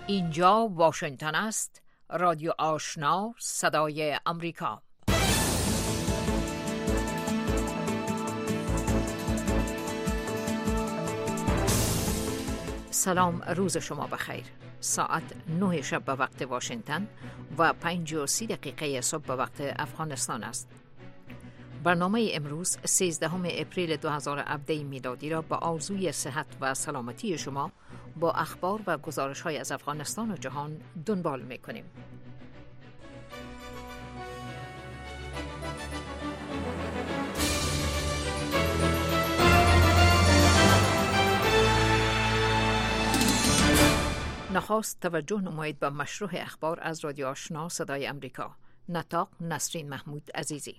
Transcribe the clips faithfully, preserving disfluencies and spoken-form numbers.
اینجا واشنگتن است، رادیو آشنا، صدای امریکا. سلام، روز شما بخیر. ساعت نه شب به وقت واشنگتن و پنج و سی دقیقه صبح به وقت افغانستان است. برنامه امروز سیزدهم اپریل دو هزار و هفده میلادی را با آرزوی صحت و سلامتی شما با اخبار و گزارش‌های از افغانستان و جهان دنبال می‌کنیم. نخست توجه نمایید به مشروع اخبار از رادیو آشنا صدای امریکا. نطاق نسرین محمود عزیزی.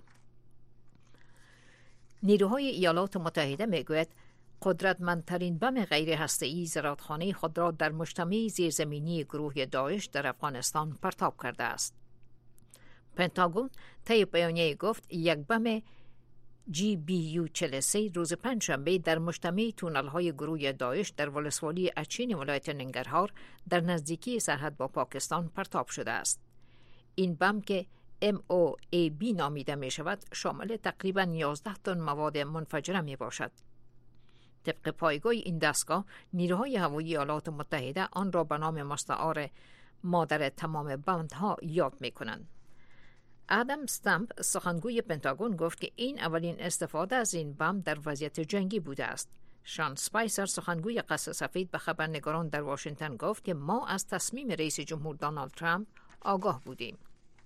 نیروهای ایالات متحده میگوید قدرتمندترین بم غیر هسته‌ای زرادخانه خود را در مجتمع زیرزمینی گروه داعش در افغانستان پرتاب کرده است. پنتاگون طی بیانیه گفت یک بم جی بی یو چهل و سه روز پنجشنبه در مجتمع تونل‌های گروه داعش در ولسوالی اچین ولایت ننگرهار در نزدیکی سرحد با پاکستان پرتاب شده است. این بم که ام او ای بی نامیده می شود شامل تقریباً یازده تن مواد منفجره می باشد. طبق پایگاه این دستگاه، نیروهای هوایی ایالات متحده آن را به نام مستعار مادر تمام بمب‌ها یاد می کنند. آدم استامپ سخنگوی پنتاگون گفت که این اولین استفاده از این بم در وضعیت جنگی بوده است. شان اسپایسر سخنگوی قصر سفید به خبرنگاران در واشنگتن گفت که ما از تصمیم رئیس جمهور دونالد ترامپ آگاه بودیم.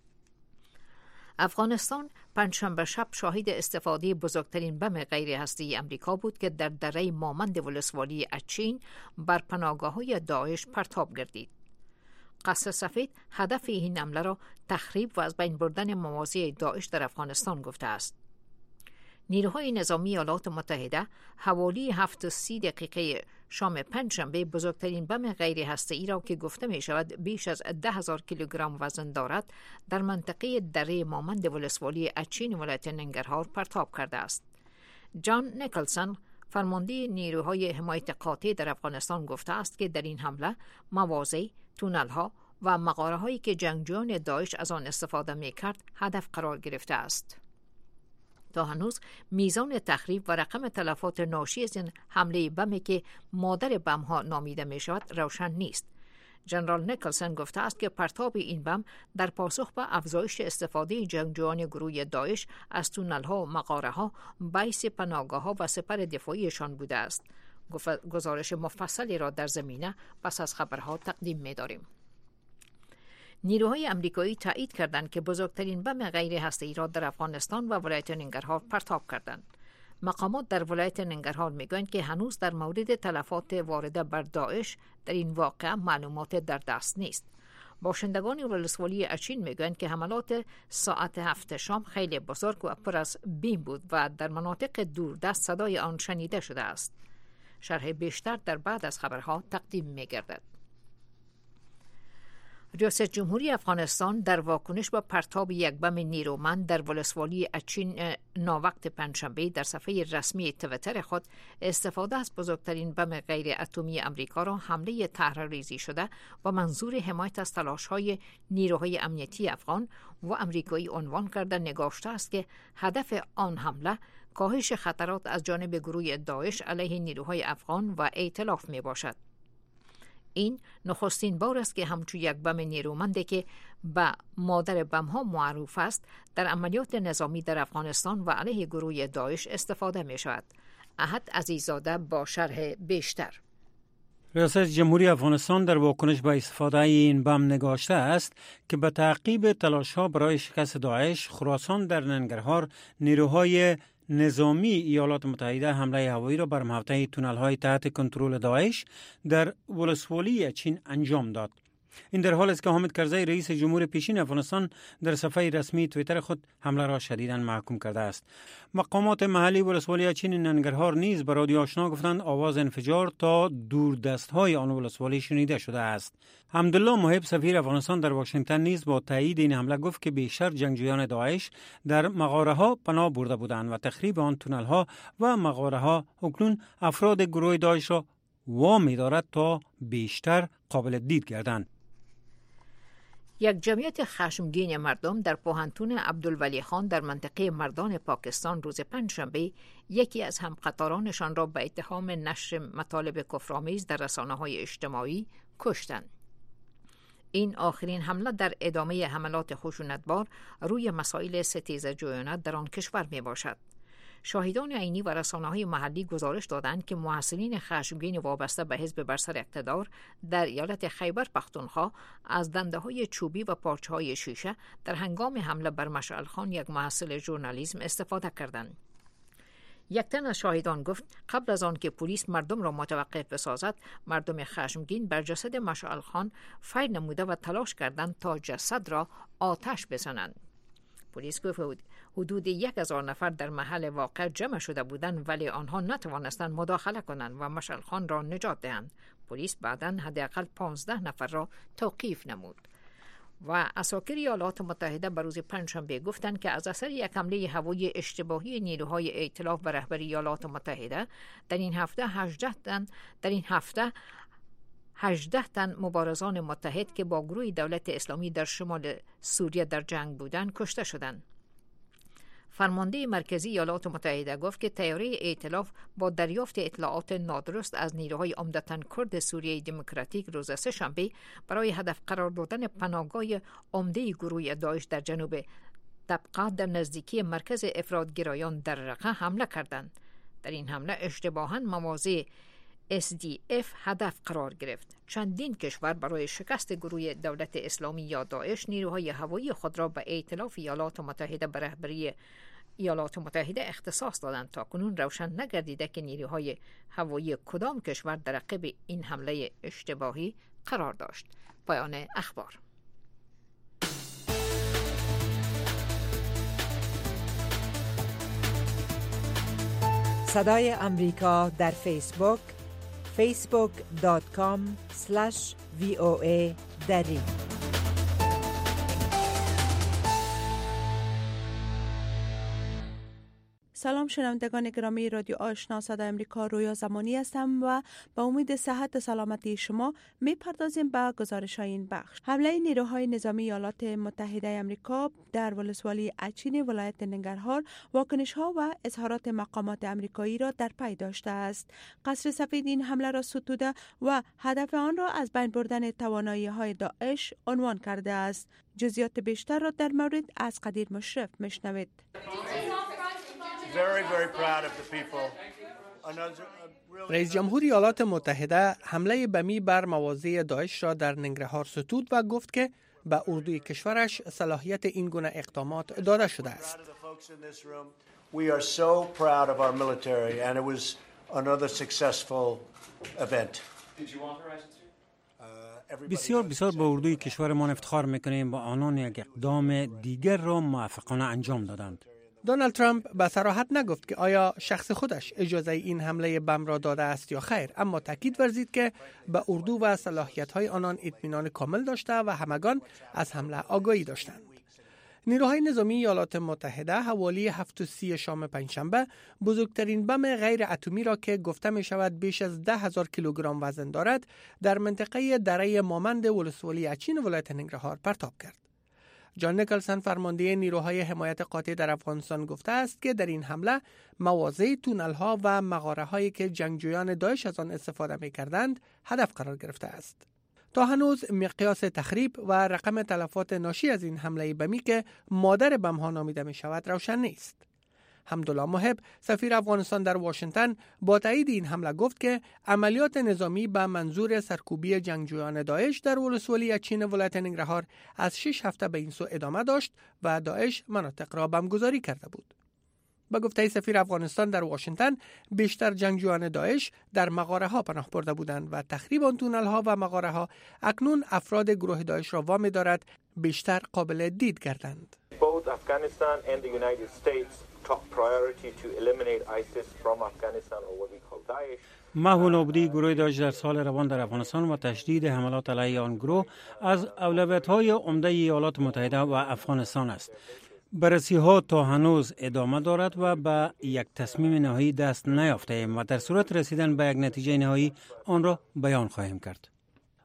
افغانستان پنجشنبه شب شاهد استفاده بزرگترین بم غیر هسته‌ای امریکا بود که در دره مامند ولسوالی اچین بر پناهگاه‌های داعش پرتاب گردید. قصر سفید هدف این حمله را تخریب و از بین بردن مواضع داعش در افغانستان گفته است. نیروهای نظامی ایالات متحده حوالی هفت و سی دقیقه شام پنجشنبه بزرگترین بم غیر هسته‌ای را که گفته می شود بیش از ده هزار کیلوگرم وزن دارد در منطقه دره مامند ولسوالی اچین ولایت ننگرهار پرتاب کرده است. جان نیکلسون فرمانده نیروهای حمایت قاطع در افغانستان گفته است که در این حمله مواضع، تونل‌ها و مغاره‌هایی که جنگجویان داعش از آن استفاده می‌کرد هدف قرار گرفته است. تا هنوز میزان تخریب و رقم تلفات ناشی از این حمله بمی که مادر بم‌ها نامیده می‌شود روشن نیست. جنرال نیکلسون گفته است که پرتاب این بم در پاسخ به افزایش استفاده جنگجویان گروه داعش از تونل‌ها و مغاره‌ها باعث پناهگاه‌ها و سپر دفاعیشان بوده است. گزارش مفصلی را در زمینه پس از خبرها تقدیم می‌داریم. نیروهای امریکایی تایید کردند که بزرگترین بم غیر هسته‌ای را در افغانستان و ولایت ننگرهار پرتاب کردند. مقامات در ولایت ننگرهار میگویند که هنوز در مورد تلفات وارده بر داعش در این واقعه معلومات در دست نیست. باشندگان ولسوالی اچین میگویند که حملات ساعت هفت شام خیلی بزرگ و پر از بیم بود و در مناطق دوردست صدای آن شنیده شده است. شرح بیشتر در بعد از خبرها تقدیم می‌گردد. ریاست جمهوری افغانستان در واکنش به پرتاب یک بم نیرومند در ولسوالی اچین ناوقت پنجشنبه در صفحه رسمی توییتر خود استفاده از بزرگترین بم غیر اتمی امریکا را حمله طرح‌ریزی شده و منظور حمایت از تلاش‌های نیروهای امنیتی افغان و امریکایی عنوان کرده نگاشته است که هدف آن حمله کاهش خطرات از جانب گروه داعش علیه نیروهای افغان و ائتلاف می باشد. این نخستین بار است که همچون یک بم نیرومندی که به مادر بم‌ها معروف است در عملیات نظامی در افغانستان و علیه گروه داعش استفاده می شود. احد عزیزاده با شرح بیشتر. ریاست جمهوری افغانستان در واکنش به استفاده این بم نگاشته است که به تعقیب تلاش‌ها برای شکست داعش، خراسان در ننگرهار نیروهای نظامی ایالات متحده حمله هوایی را بر محوطه تونل‌های تحت کنترل داعش در ولسوالی اچین انجام داد. این در حال است که حامد کرزی رئیس جمهور پیشین افغانستان در صفحه رسمی توییتر خود حمله را شدیداً محکوم کرده است. مقامات محلی ولسوالی اچین ننگرهار نیز به رادیو آشنا گفتند آواز انفجار تا دور دست‌های آن ولسوالی شنیده شده است. حمدالله محب سفیر افغانستان در واشنگتن نیز با تایید این حمله گفت که بیشتر جنگجویان داعش در مغاره‌ها پناه برده بودند و تخریب آن تونل‌ها و مغاره‌ها اکنون افراد گروه داعش را وامی دارد تا بیشتر قابل دید گردند. یک جمعیت خشمگین مردم در پوهنتون عبدالولی خان در منطقه مردان پاکستان روز پنجشنبه یکی از همقطارانشان را به اتهام نشر مطالب کفرآمیز در رسانه‌های اجتماعی کشتند. این آخرین حمله در ادامه حملات خشونتبار روی مسائل ستیزجویانه در آن کشور می باشد. شاهدان عینی و رسانه‌های محلی گزارش دادند که محصلین خشمگین وابسته به حزب بر سر اقتدار در ایالت خیبر پختونخوا از دنده‌های چوبی و پارچه‌های شیشه در هنگام حمله بر مشعل خان، یک محصل ژورنالیسم، استفاده کردند. یک تن از شاهدان گفت قبل از آن که پلیس مردم را متوقف بسازد، مردم خشمگین بر جسد مشعل خان فیر نموده و تلاش کردند تا جسد را آتش بزنند. پلیس گفت حدود یک هزار نفر در محل واقع جمع شده بودند، ولی آنها نتوانستند مداخله کنند و مشعل خان را نجات دهند. پلیس بعداً حداقل پانزده نفر را توقیف نمود. و اساکر ایالات متحده به روز پنجشنبه گفتند که از اثر یک حمله هوایی اشتباهی نیروهای ائتلاف به رهبری ایالات متحده در این هفته هجده تن در این هفته هجده تن مبارزان متحد که با گروه دولت اسلامی در شمال سوریه در جنگ بودند کشته شدند. فرمانده مرکزی ایالات متحده گفت که طیاره ائتلاف با دریافت اطلاعات نادرست از نیروهای عمدتاً کرد سوریه دموکراتیک روز سه‌شنبه برای هدف قرار دادن پناهگاه عمده گروه داعش در جنوب طبقه در نزدیکی مرکز افراط‌گرایان در رقه حمله کردند. در این حمله اشتباهاً مواضع اس دی اف هدف قرار گرفت. چندین کشور برای شکست گروه دولت اسلامی یا داعش نیروهای هوایی خود را به ائتلاف ایالات متحده به رهبری ایالات متحده اختصاص دادند. تا کنون روشن نگردیده که نیروهای هوایی کدام کشور در عقب این حمله اشتباهی قرار داشت. پایان اخبار. صدای امریکا در فیسبوک فیسبوک دات کام اسلش وی او ای دری. سلام شنوندگان گرامی رادیو آشنا صدای امریکا، رویا زمانی هستم و با امید صحت و سلامتی شما می پردازیم به گزارش های این بخش. حمله نیروهای نظامی ایالات متحده امریکا در ولسوالی اچین ولایت ننگرهار واکنش ها و اظهارات مقامات امریکایی را در پی داشته است. قصر سفید این حمله را ستوده و هدف آن را از بین بردن توانایی های داعش عنوان کرده است. جزئیات بیشتر را در مورد از قدیر مشرف میشنوید. رئیس جمهور ایالات متحده حمله بمی بر مواضع داعش را در ننگرهار ستود و گفت که به اردوی کشورش صلاحیت این گونه اقدامات داده شده است. بسیار بسیار به اردوی کشورمان افتخار میکنیم، با آنان یک اقدام دیگر را موفقانه انجام دادند. دونالد ترامپ به صراحت نگفت که آیا شخص خودش اجازه این حمله بم را داده است یا خیر، اما تاکید ورزید که به اردو و صلاحیت‌های آنان اطمینان کامل داشته و همگان از حمله آگاهی داشتند. نیروهای نظامی ایالات متحده حوالی هفت و سی شام پنجشنبه بزرگترین بم غیر اتمی را که گفته می شود بیش از ده هزار کیلوگرم وزن دارد در منطقه دره مامند ولسوالی اچین ولایت ننگرهار پرتاب کرد. جان نیکلسن فرمانده نیروهای حمایت قاطع در افغانستان گفته است که در این حمله مواضع تونل‌ها و مغاره‌هایی که جنگجویان داعش از آن استفاده می‌کردند هدف قرار گرفته است. تا هنوز مقیاس تخریب و رقم تلفات ناشی از این حمله بمی که مادر بم‌ها نامیده می‌شود روشن نیست. حمدالله محب سفیر افغانستان در واشنگتن با تایید این حمله گفت که عملیات نظامی به منظور سرکوبی جنگجویان داعش در ولسوالی اچین ولایت ننگرهار از شش هفته به این سو ادامه داشت و داعش مناطق را بمبگذاری کرده بود. با گفته سفیر افغانستان در واشنگتن، بیشتر جنگجویان داعش در مغاره ها پناه برده بودند و تخریب آن تونل ها و مغاره ها اکنون افراد گروه داعش را وامی دارد بیشتر قابل دید گردند. Both Afghanistan and the United States top priority to eliminate ISIS from Afghanistan or what we call Daesh. محو نابودی گروه داعش در سال روان در افغانستان و تشدید حملات علیه آن گروه از اولویت‌های عمده ایالات متحده و افغانستان است. بررسی ها تا هنوز ادامه دارد و به یک تصمیم نهایی دست نیافته‌ایم و در صورت رسیدن به یک نتیجه نهایی آن را بیان خواهیم کرد.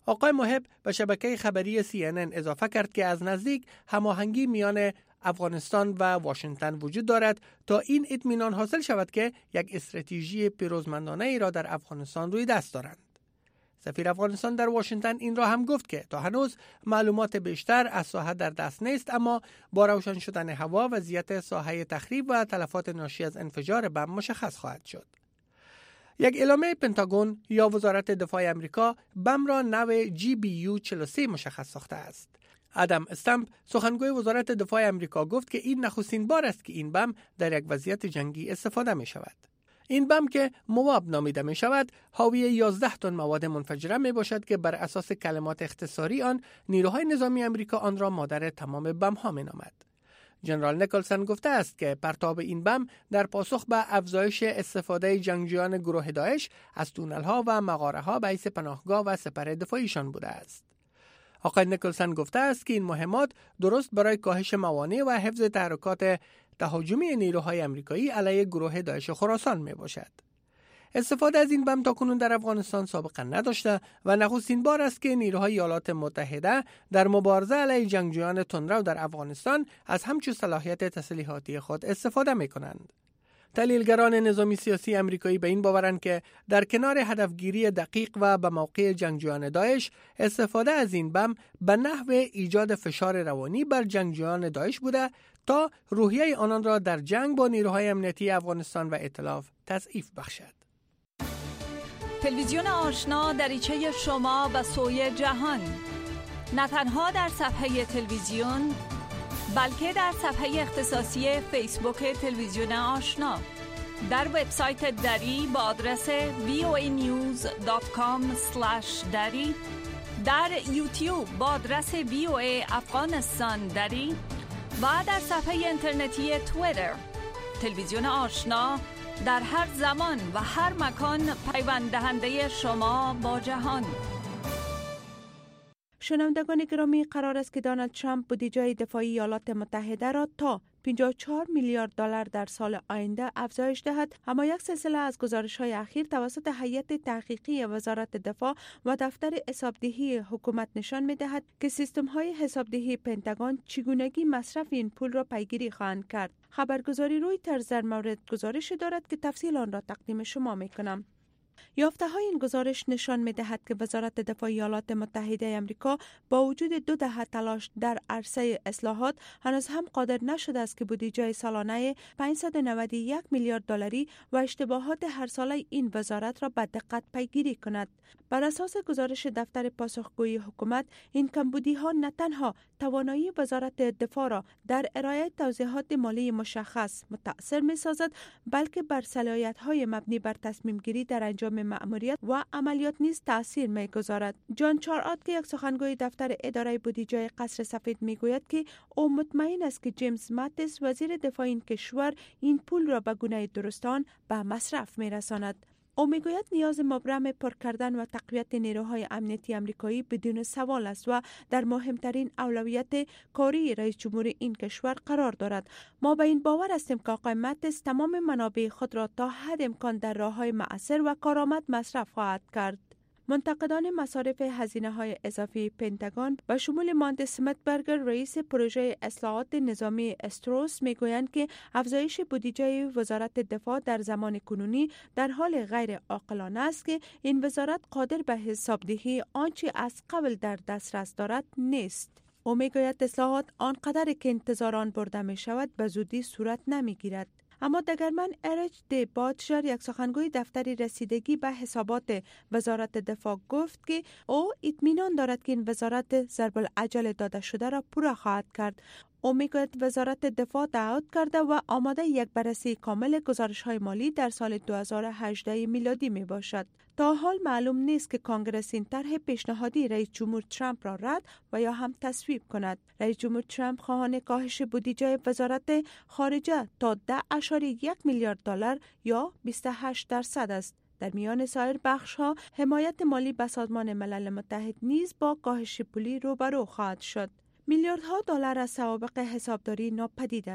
آقای محب به شبکه خبری سی ان ان اضافه کرد که از نزدیک هماهنگی میان افغانستان و واشنگتن وجود دارد تا این اطمینان حاصل شود که یک استراتژی پیروزمندانه ای را در افغانستان روی دست دارند. سفیر افغانستان در واشنگتن این را هم گفت که تا هنوز معلومات بیشتر از ساحه در دست نیست، اما با روشن شدن هوا وضعیت ساحه تخریب و تلفات ناشی از انفجار بم مشخص خواهد شد. یک اعلامیه پنتاگون یا وزارت دفاع امریکا بم را نوع جی بی یو چهل و سه مشخص ساخته است. ادم استمپ سخنگوی وزارت دفاع امریکا گفت که این نخستین بار است که این بم در یک وضعیت جنگی استفاده می شود. این بم که مواب نامیده می شود حاوی یازده تن مواد منفجره می باشد که بر اساس کلمات اختصاری آن نیروهای نظامی امریکا آن را مادر تمام بم ها می نامد. جنرال نیکلسن گفته است که پرتاب این بم در پاسخ به افزایش استفاده جنگجویان گروه داعش از تونل ها و مغاره ها به حیث پناهگاه و سپر دفاعیشان بوده است. آقای نیکلسن گفته است که این مهمات درست برای کاهش موانع و حفظ تحرکات تهاجمی نیروهای آمریکایی علیه گروه داعش خراسان می باشد. استفاده از این بم تاکنون در افغانستان سابقه نداشته و نخستین بار است که نیروهای ایالات متحده در مبارزه علیه جنگجویان تندرو در افغانستان از همچون صلاحیت تسلیحاتی خود استفاده می کنند. تحلیلگران نظامی سیاسی امریکایی به این باورند که در کنار هدفگیری دقیق و به موقع جنگجویان داعش، استفاده از این بم به نحو ایجاد فشار روانی بر جنگجویان داعش بوده تا روحیه آنان را در جنگ با نیروهای امنیتی افغانستان و ائتلاف تضعیف بخشد. تلویزیون آشنا دریچه شما و سوی جهان، نه تنها در صفحه تلویزیون بلکه در صفحه اختصاصی فیسبوک تلویزیون آشنا، در وبسایت دری با آدرس وی او ای نیوز دات کام اسلش دری، در یوتیوب با آدرس وی او ای افغانستان دری و در صفحه اینترنتی توییتر. تلویزیون آشنا در هر زمان و هر مکان پیوند دهنده شما با جهان. شنوندگان گرامی، قرار است که دونالد ترامپ بودجه دفاعی ایالات متحده را تا پنجاه و چهار میلیارد دلار در سال آینده افزایش دهد. اما یک سلسله از گزارش‌های اخیر توسط هیئت تحقیقی وزارت دفاع و دفتر حسابدهی حکومت نشان می‌دهد که سیستم‌های حسابدهی پنتاگون چگونگی مصرف این پول را پیگیری خواهند کرد. خبرگزاری رویترز در مورد گزارش دارد که تفصیل آن را تقدیم شما می‌کنم. یافته های این گزارش نشان می دهد که وزارت دفاع ایالات متحده آمریکا با وجود دو دهه تلاش در عرصه اصلاحات هنوز هم قادر نشده است که بودجه سالانه پانصد و نود و یک میلیارد دلاری و اشتباهات هر ساله این وزارت را به دقت پیگیری کند. بر اساس گزارش دفتر پاسخگویی حکومت، این کمبودی ها نه تنها توانایی وزارت دفاع را در ارائه توضیحات مالی مشخص متأثر می سازد، بلکه بر صلاحیت های مبنی بر تصمیم گیری در انجام مأموریت و عملیات نیز تأثیر می‌گذارد. جان چارآت که یک سخنگوی دفتر اداره بودجه قصر سفید می‌گوید که او مطمئن است که جیمز ماتیس وزیر دفاع این کشور این پول را به گونه درستان به مصرف می‌رساند. او میگوید نیاز مبرم پر کردن و تقویت نیروهای امنیتی آمریکایی بدون سوال است و در مهمترین اولویت کاری رئیس جمهور این کشور قرار دارد. ما به این باور هستیم که آقای ماتیس تمام منابع خود را تا حد امکان در راه‌های مؤثر و کارآمد مصرف خواهد کرد. منتقدان مصارف هزینه‌های اضافی پنتاگون به شمول مانت سمیتبرگر، رئیس پروژه اصلاحات نظامی استروس، میگویند که افزایش بودجه وزارت دفاع در زمان کنونی در حال غیر عاقلانه است که این وزارت قادر به حسابدهی آنچه از قبل در دسترس دارد نیست. او میگوید اصلاحات آنقدر که انتظاران برده می شود به زودی صورت نمی گیرد. اما دگرمن اریچ دی باتشر، یک سخنگوی دفتری رسیدگی به حسابات وزارت دفاع، گفت که او اطمینان دارد که این وزارت ضرب العجل داده شده را پورا خواهد کرد. او میگوید وزارت دفاع تعهد کرده و آماده یک بررسی کامل گزارش‌های مالی در سال دو هزار و هجده میلادی می باشد. تا حال معلوم نیست که کنگره این طرح پیشنهادی رئیس جمهور ترامپ را رد و یا هم تصویب کند. رئیس جمهور ترامپ خواهان کاهش بودجه وزارت خارجه تا ده اشاری یک میلیارد دلار یا بیست و هشت درصد است. در میان سایر بخش‌ها، حمایت مالی به سازمان ملل متحد نیز با کاهش پولی روبرو خواهد شد. میلیاردها دلار از سوابق حسابداری ناپدید است.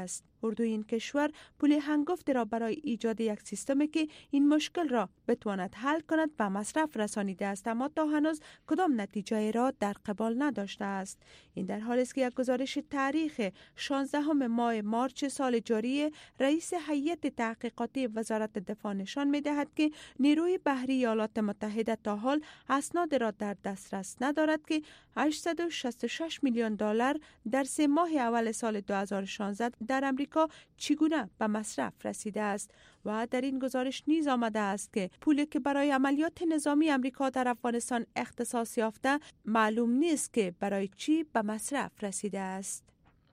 اردوی این کشور پول هنگفتی را برای ایجاد یک سیستمی که این مشکل را بتواند حل کند و مصرف رسانیده است، اما تا هنوز کدام نتیجه را در قبال نداشته است. این در حالی است که یک گزارش تاریخ شانزدهم ماه مارچ سال جاری رئیس هیئت تحقیقاتی وزارت دفاع نشان می‌دهد که نیروی بحری ایالات متحده تا حال اسناد را در دسترس ندارد که هشتصد و شصت و شش میلیون دلار در سه ماه اول سال دو هزار و شانزده در امریکا چگونه به مصرف رسیده است. و در این گزارش نیز آمده است که پولی که برای عملیات نظامی امریکا در افغانستان اختصاص یافته معلوم نیست که برای چی به مصرف رسیده است.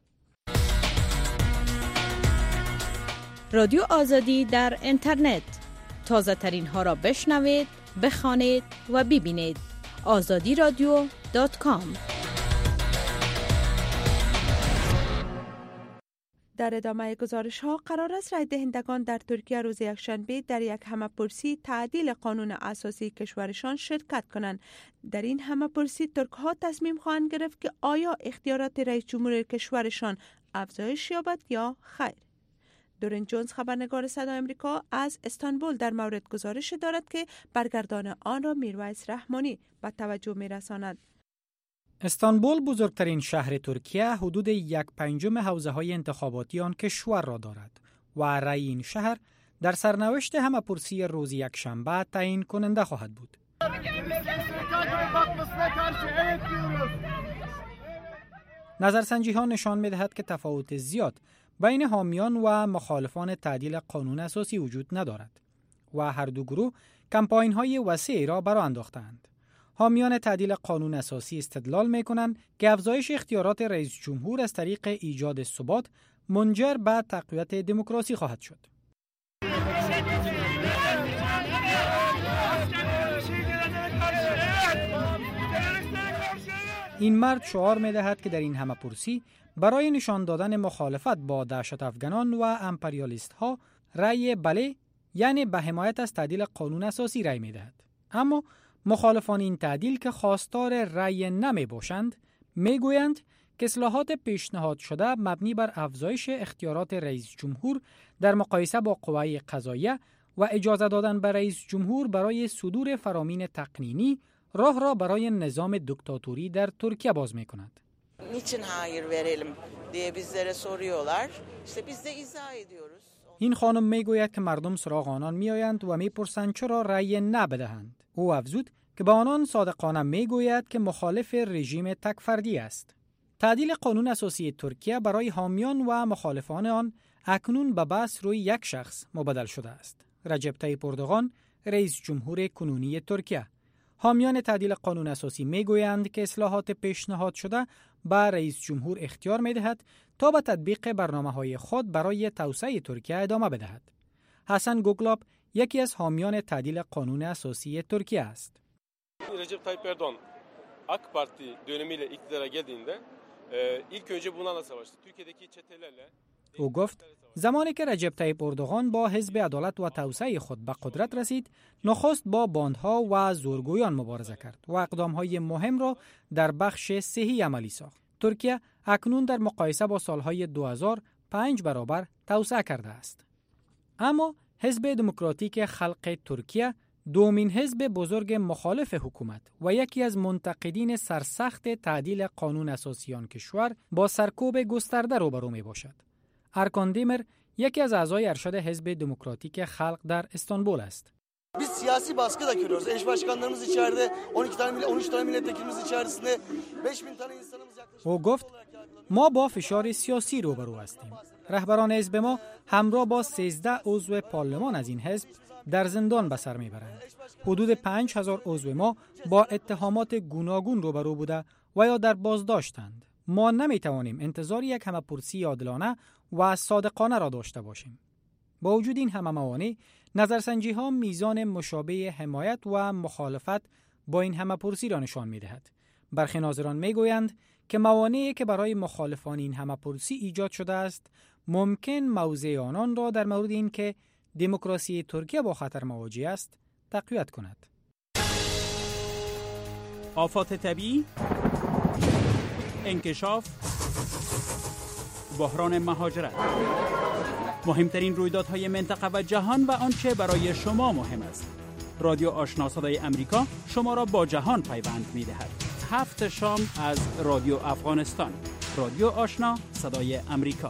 رادیو آزادی در اینترنت، تازه ترین ها را بشنوید، بخوانید و ببینید. آزادی رادیو دات کام. در ادامه گزارش ها قرار است رای دهندگان در ترکیه روز یکشنبه در یک همه‌پرسی تعدیل قانون اساسی کشورشان شرکت کنند. در این همه‌پرسی ترک ها تصمیم خواهند گرفت که آیا اختیارات رئیس جمهور کشورشان افزایش یابد یا خیر. دورین جونز خبرنگار صدای آمریکا از استانبول در مورد گزارش دارد که برگردان آن را میرویس رحمانی به توجه میرساند. استانبول بزرگترین شهر ترکیه حدود یک پنجم حوزه های انتخاباتی آن کشور را دارد و رأی این شهر در سرنوشت همه‌پرسی روز یکشنبه تعیین کننده خواهد بود. نظرسنجی ها نشان می‌دهد که تفاوت زیاد بین حامیان و مخالفان تعدیل قانون اساسی وجود ندارد و هر دو گروه کمپاین های وسیعی را برآ انداختند. حامیان تعدیل قانون اساسی استدلال می‌کنند که افزایش اختیارات رئیس جمهور از طریق ایجاد ثبات منجر به تقویت دموکراسی خواهد شد. این مرد شعار می‌دهد که در این همه‌پرسی برای نشان دادن مخالفت با دهشت افغانان و امپریالیست‌ها رأی بله، یعنی به حمایت از تعدیل قانون اساسی رأی می‌دهد. اما مخالفان این تعدیل که خواستار رأی نمی باشند میگویند که اصلاحات پیشنهاد شده مبنی بر افزایش اختیارات رئیس جمهور در مقایسه با قوه قضاییه و اجازه دادن به رئیس jumhur برای صدور فرامین تقنینی راه را برای نظام دیکتاتوری در ترکیه باز می‌کند. Niçin hayır verelim diye bizlere soruyorlar. İşte biz de izah ediyoruz. این خانم میگوید که مردم سراغ آنان میآیند و میپرسند چرا رأی نه بدهند. او افزود که به آنان صادقانه میگوید که مخالف رژیم تک فردی است. تعدیل قانون اساسی ترکیه برای حامیان و مخالفان آن اکنون به بحث روی یک شخص مبدل شده است. رجب طیب اردوغان، رئیس جمهور کنونی ترکیه. حامیان تعدیل قانون اساسی میگویند که اصلاحات پیشنهاد شده به رئیس جمهور اختیار میدهد تا به تطبیق برنامه‌های خود برای توسعه ترکیه ادامه بدهد. حسن گوگلاب یکی از حامیان تعدیل قانون اساسی ترکیه است. Recep Tayyip Erdoğan AK Parti dönemiyle iktidara geldiğinde ilk önce bunlarla savaştı. Türkiye'deki çetelerle او گفت زمانی که رجب طیب اردوغان با حزب عدالت و توسعه خود به قدرت رسید، نخست با باندها و زورگویان مبارزه کرد و اقدامهای مهم را در بخش صحی عملی ساخت. ترکیه اکنون در مقایسه با سالهای دو هزار پنج برابر توسعه کرده است. اما حزب دموکراتیک خلق ترکیه دومین حزب بزرگ مخالف حکومت و یکی از منتقدین سرسخت تعدیل قانون اساسی آن کشور با سرکوب گسترده روبرو می باشد. Erkan Demir یکی از اعضای ارشد حزب دموکراتیک خلق در استانبول است. Biz siyasi baskı da görüyoruz. Eş başkanlarımız içeride, on iki tane on üç tane milletvekilimiz içerisinde beş bin tane insanımız yaklaşık. او گفت ما با فشار سیاسی روبرو هستیم. رهبران حزب ما همراه با سیزده عضو پارلمان از این حزب در زندان به سر میبرند. حدود پنج هزار عضو ما با اتهامات گوناگون روبرو بوده و یا در بازداشتند. ما نمیتوانیم انتظار یک همه‌پرسی عادلانه و صادقانه را داشته باشیم. با وجود این همه موانع، نظرسنجی ها میزان مشابه حمایت و مخالفت با این همه‌پرسی را نشان میدهد. برخی ناظران میگویند که موانعی که برای مخالفان این همه‌پرسی ایجاد شده است، ممکن موضع آنان را در مورد این که دموکراسی ترکیه با خطر مواجه است، تقویت کند. آفات طبیعی، انکشاف، بحران مهاجرت مهمترین رویدادهای منطقه و جهان و آنچه برای شما مهم است. رادیو آشنا صدای امریکا شما را با جهان پیوند می‌دهد. هفت شام از رادیو افغانستان. رادیو آشنا صدای امریکا.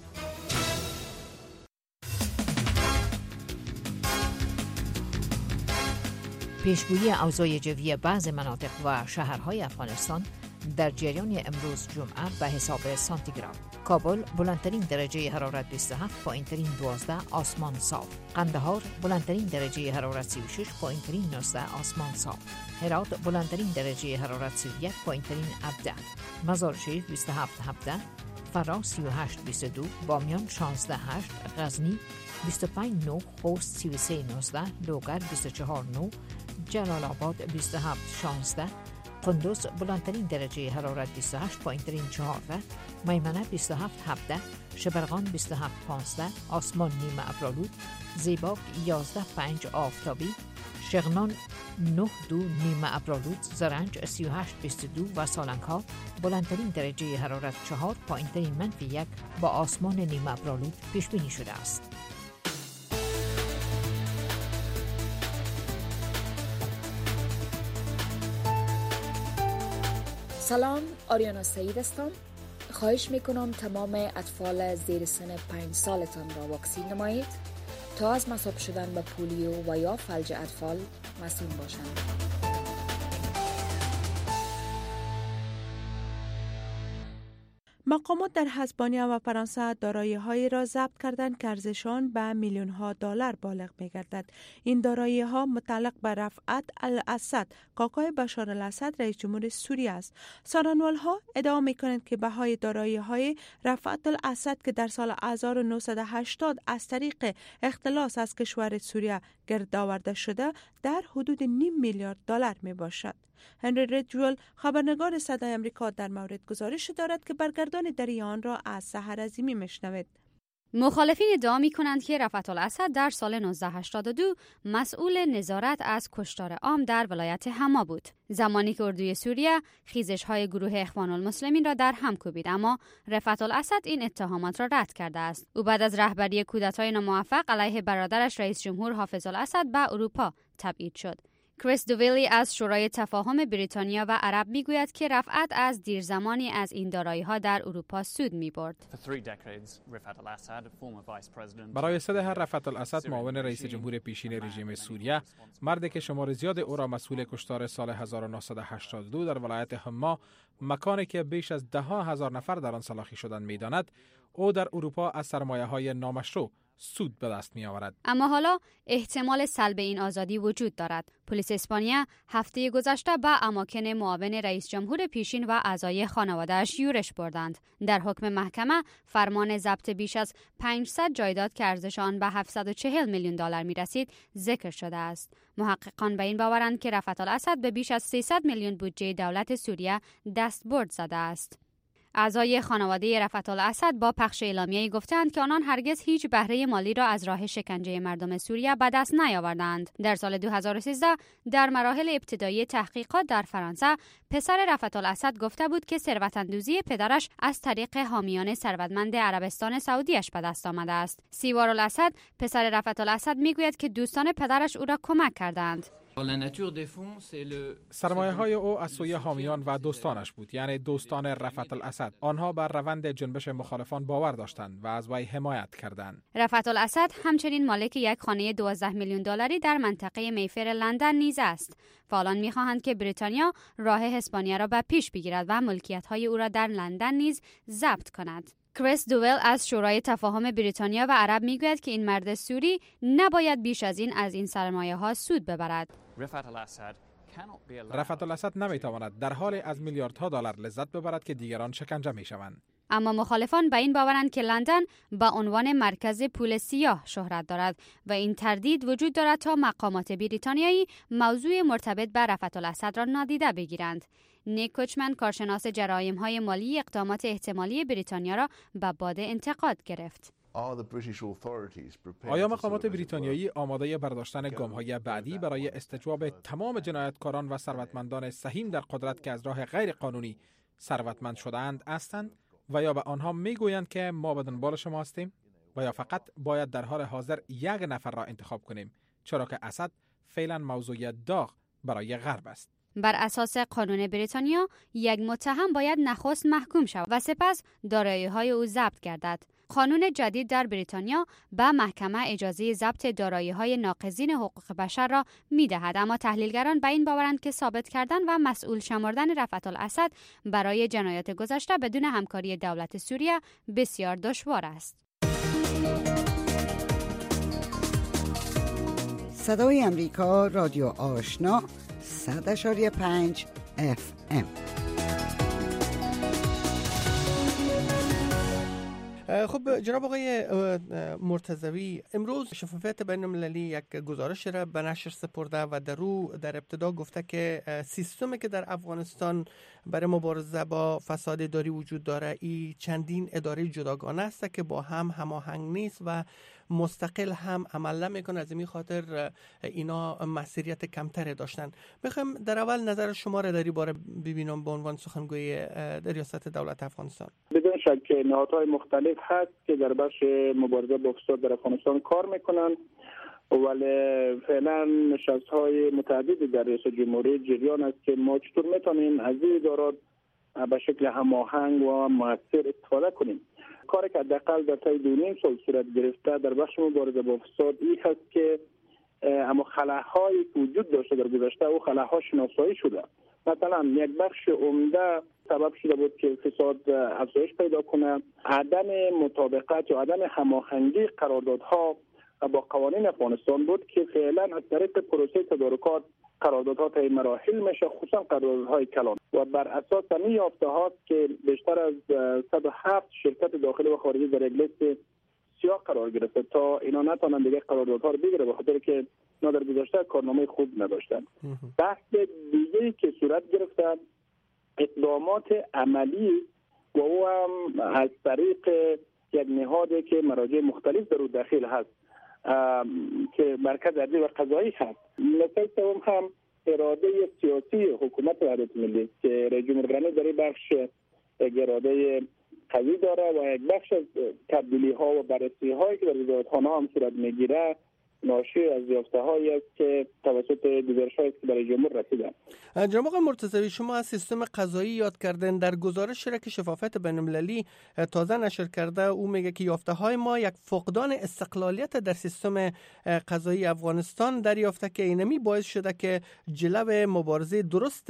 پیشگویی اوضاع جوی بعض مناطق و شهرهای افغانستان در جریان امروز جمعه به حساب سانتیگراد. کابل بلندترین درجه حرارت بیست و هفت، پایینترین دوازده، آسمان صاف. قندهار بلندترین درجه حرارت سی و شش، پایینترین نوزده، آسمان صاف. هرات بلندترین درجه حرارت سی و یک، پایینترین هفده. مزار شریف بیست و هفت هفده، فرا سی و هشت بیست و دو، بامیان شانزده هشت، غزنی بیست و پنج نه، خوست سی و سه نوزده، لوگر بیست و چهار نه، جلال آباد بیست و هفت شانزده، قندوز بلندترین درجه حرارت بیست و هشت، پایینترین چهارده، میمنه بیست و هفت هفده، شبرغان بیست و هفت پانزده، آسمان نیمه ابرآلود، زیباک یازده پنج آفتابی، شغنان نه دو نیمه ابرآلود، زرنج سی و هشت بیست و دو و سالنگها بلندترین درجه حرارت چهار، پایینترین منفی یک با آسمان نیمه ابرآلود پیش بینی شده است. سلام، آریانا سعید هستم. خواهش میکنم تمام اطفال زیر سن پنج سالتان را واکسین نمایید تا از مصاب شدن به پولیو و یا فلج اطفال مسئول باشند. مقامات در اسپانیا و فرانسه دارایی‌هایی را ضبط کردند که ارزششان به میلیون‌ها دلار بالغ می‌گردد. این دارایی‌ها متعلق به رفعت الاسد، کاکای بشار الاسد رئیس جمهور سوریه است. سارنوال‌ها ادعا می‌کنند که بهای دارایی‌های رفعت الاسد که در سال هزار و نهصد و هشتاد از طریق اختلاس از کشور سوریه گرد آورده شده در حدود نیم میلیارد دلار میباشد. هنری ریدجول خبرنگار صدای امریکا در مورد گزارش دارد که برگردان دری آن را از سحر عظیمی میشنوید. مخالفین ادعا می کنند که رفعت الاسد در سال نوزده هشتاد و دو مسئول نظارت از کشتار عام در ولایت حما بود، زمانی که اردوی سوریه خیزش های گروه اخوان المسلمین را در هم کوبید، اما رفعت الاسد این اتهامات را رد کرده است. او بعد از رهبری کودتای ناموفق علیه برادرش رئیس جمهور حافظ الاسد به اروپا تبعید شد. کریس دوویلی از شورای تفاهم بریتانیا و عرب میگوید که رفعت از دیر زمانی از این دارایی‌ها در اروپا سود می‌برد. برای سه دهه رفعت الاسد معاون رئیس جمهور پیشین رژیم سوریه، مردی که شمار زیاد او را مسئول کشتار سال هزار و نهصد و هشتاد و دو در ولایت حما، مکانی که بیش از ده هزار نفر در آن سلاخی شدند می‌داند، او در اروپا از سرمایه‌های نامشروع سود به دست می آورد. اما حالا احتمال سلب این آزادی وجود دارد. پلیس اسپانیا هفته گذشته به اماکن معاون رئیس جمهور پیشین و اعضای خانواده‌اش یورش بردند. در حکم محکمه فرمان ضبط بیش از پانصد جایداد که ارزش آن به هفتصد و چهل میلیون دلار می رسید ذکر شده است. محققان به این باورند که رفعت الاسد به بیش از سیصد میلیون بودجه دولت سوریه دستبرد زده است. اعضای خانواده رفعت الاسد با پخش اعلامیه‌ای گفتند که آنان هرگز هیچ بهره مالی را از راه شکنجه مردم سوریه به دست نیاوردند. در سال دو هزار و سیزده در مراحل ابتدایی تحقیقات در فرانسه، پسر رفعت الاسد گفته بود که ثروت‌اندوزی پدرش از طریق حامیان ثروتمند عربستان سعودیش به دست آمده است. سیوار الاسد، پسر رفعت الاسد، میگوید که دوستان پدرش او را کمک کردند. سرمایه های او از سوی حامیان و دوستانش بود، یعنی دوستان رفعت الاسد. آنها بر روند جنبش مخالفان باور داشتند و از وی حمایت کردند. رفعت الاسد همچنین مالک یک خانه دوازده میلیون دلاری در منطقه میفر لندن نیز است. فعالان می‌خواهند که بریتانیا راه اسپانیا را به پیش بگیرد و ملکیت های او را در لندن نیز ضبط کند. کریس دوویل از شورای تفاهم بریتانیا و عرب میگوید که این مرد سوری نباید بیش از این از این سرمایه ها سود ببرد. رفعت الاسد نمیتواند در حال از میلیاردها دلار لذت ببرد که دیگران شکنجه میشوند. اما مخالفان به این باورند که لندن به عنوان مرکز پول سیاه شهرت دارد و این تردید وجود دارد تا مقامات بریتانیایی موضوع مرتبط به رفعت الاسد را نادیده بگیرند. نیک کوچمن، کارشناس جرایم‌های مالی اقدامات احتمالی بریتانیا را به باد انتقاد گرفت. آیا مقامات بریتانیایی آماده برداشتن گام‌های بعدی برای استجواب تمام جنایتکاران و ثروتمندان سهیم در قدرت که از راه غیر قانونی ثروتمند شده‌اند هستند و یا به آنها میگویند که ما به دنبال شما هستیم؟ و یا فقط باید در حال حاضر یک نفر را انتخاب کنیم، چرا که اسد فعلا موضوع داغ برای غرب است. بر اساس قانون بریتانیا یک متهم باید نخست محکوم شود و سپس دارایی‌های او ضبط گردد. قانون جدید در بریتانیا به محکمه اجازه ضبط دارایی‌های ناقضین حقوق بشر را می‌دهد، اما تحلیلگران به این باورند که ثابت کردن و مسئول شمردن رفعت الاسد برای جنایات گذشته بدون همکاری دولت سوریه بسیار دشوار است. صدای امریکا، رادیو آشنا، صد اشاری پنج اف ام. خب جناب آقای مرتضوی، امروز شفافیت بین المللی یک گزارش را به نشر سپرده و در رو در ابتدا گفته که سیستمی که در افغانستان برای مبارزه با فساد اداری وجود داره ای چندین اداره جداگانه است که با هم هماهنگ نیست و مستقل هم عمل نمیکنه، از این خاطر اینا مسئولیت کمتری داشتن. میخوام در اول نظر شما را در این باره ببینم به عنوان سخنگوی ریاست دولت افغانستان. بدون شک نهادهای مختلف هست که در بخش مبارزه با فساد در افغانستان کار میکنن، ولی فعلا نشست‌های متعددی در ریاست جمهوری جریان است که ما چطور میتونیم از این ادارات به شکل هماهنگ و مؤثر استفاده کنیم. کاری که حداقل در طی دو نیم سال صورت گرفته در بخش مبارزه با فساد این هست که اما خلاهایی که وجود داشته در گذشته او خلاها شناسایی شده. مثلا یک بخش عمده سبب شده بود که فساد افزایش پیدا کنه، عدم مطابقت یا عدم هماهنگی قراردادها با قوانین افغانستان بود که فعلا از طریق پروسه تدارکات قراردادها طی مراحل میشه، خصوصا قراردادهای کلان، و بر اساس همین یافته هاست که بیشتر از صد و هفت شرکت داخلی و خارجی در یک لیست سیاه قرار گرفته تا اینا نتونن دیگه قراردادها رو بگیره، به خاطر که اینا در گذشته کارنامه خوب نداشتن. بحث دیگه‌ای که صورت گرفته اقدامات عملی و او هم از طریق یک نهادی که مراجع مختلف در او داخل هست که مرکز عدلی و قضایی هست. نکته سوم هم اراده سیاسی حکومت وحدت ملی که رئیس جمهور در این بخش یک اراده قوی داره و یک بخش از تبدیلی ها و بررسی هایی که در وزارتخانه هم صورت میگیره ناشی از یافته هایی است که توسط گزارش هایی که برای جمهور رسیدن. جناب آقای مرتضوی، شما از سیستم قضایی یاد کردن. در گزارش را که شفافیت بین المللی تازه نشر کرده او میگه که یافته های ما یک فقدان استقلالیت در سیستم قضایی افغانستان دریافته که اینمی باعث شده که جلو مبارزه درست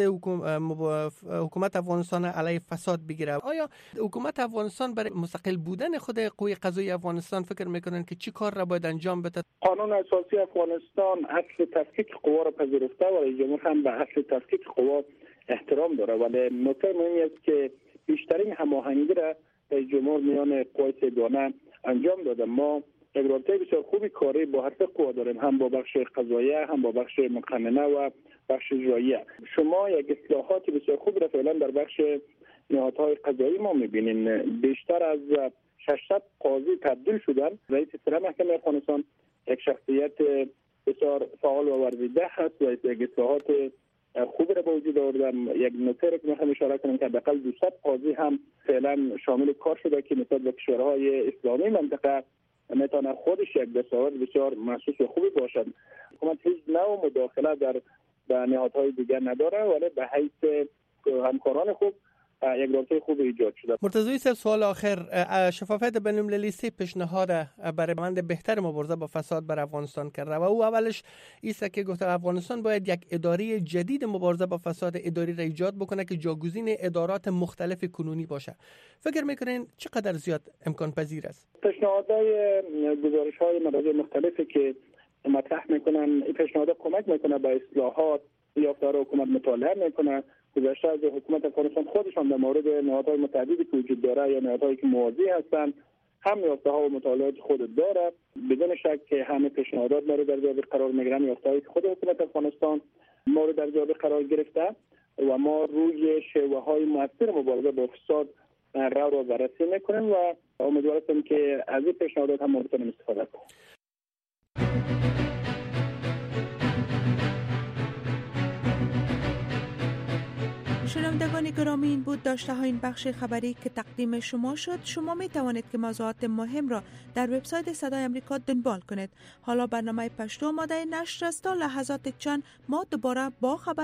حکومت افغانستان علیه فساد بگیره. آیا حکومت افغانستان برای مستقل بودن خود قوه قضایی افغانستان فکر میکنن که چی کار را باید انجام بده؟ قانون اساسی افغانستان اصل تفکیک قوا را پذیرفته و رئیس جمهور هم به اصل تفکیک قوا احترام داره، ولی نکته مهمی است که بیشترین هماهنگی را رئیس جمهور میان قوای سگانه انجام داده. ما یک رابطه بسیار خوبی کاری با هر سه قوا داریم، هم با بخش قضاییه، هم با بخش مقننه و بخش اجراییه. شما یک اصلاحات بسیار خوب را فعلا در بخش نهادهای قضایی ما میبینیم. بیشتر از ششصد قاضی تبدیل شدن. رئیس سره محکمه افغانستان یک شخصیت بسیار فعال و ورزیده هست و یک اصلاحات خوب را به وجود آوردن. یک نکته را که میخوام اشاره کنم که حداقل دویست قاضی هم فعلا شامل کار شده که نسبت به کشورهای اسلامی منطقه میتونه خودش یک دستاورد بسیار محسوس و خوبی باشد. حکومت هیچ نوع مداخله در به نهادهای دیگر نداره، ولی به حیث همکاران خوب یک رابطه خوب ایجاد شده. مرتضوی صاحب، سوال آخر، شفافیت بین المللی سه پیشنهاد برای روند بهتر مبارزه با فساد بر افغانستان کرده و او اولش ایست که گفته افغانستان باید یک اداره جدید مبارزه با فساد اداری را ایجاد بکنه که جاگزین ادارات مختلف کنونی باشه. فکر میکنین چقدر زیاد امکان پذیر است؟ پیشنهادهای گزارش‌های مراجع مختلفی که مطرح میکنن، این پیشنهادات کمک میکنه به اصلاحات، یافته‌ها حکومت مطالعه میکنه. گذشته از حکومت افغانستان خودشان در مورد نهادهای متعددی که وجود داره یا نهادهایی که موازی هستند هم یافته‌ها و مطالعات خود داره. بدون شک که همه پیشنهادات مورد ارزیابی قرار میگیرن، یافته‌هایی که خود حکومت افغانستان مورد ارزیابی قرار گرفته و ما روی شیوه‌های مؤثر مبارزه با فساد رو رو بررسی میکنیم و امیدوار هستم که از این پیشنهادات هم بتونیم استفاده کنیم. شنوندگان گرامی، این بود داشته ها این بخش خبری که تقدیم شما شد. شما می توانید که موضوعات مهم را در وبسایت صدای امریکا دنبال کنید. حالا برنامه پشتو آماده نشر است تا لحظات چند ما دوباره با خبر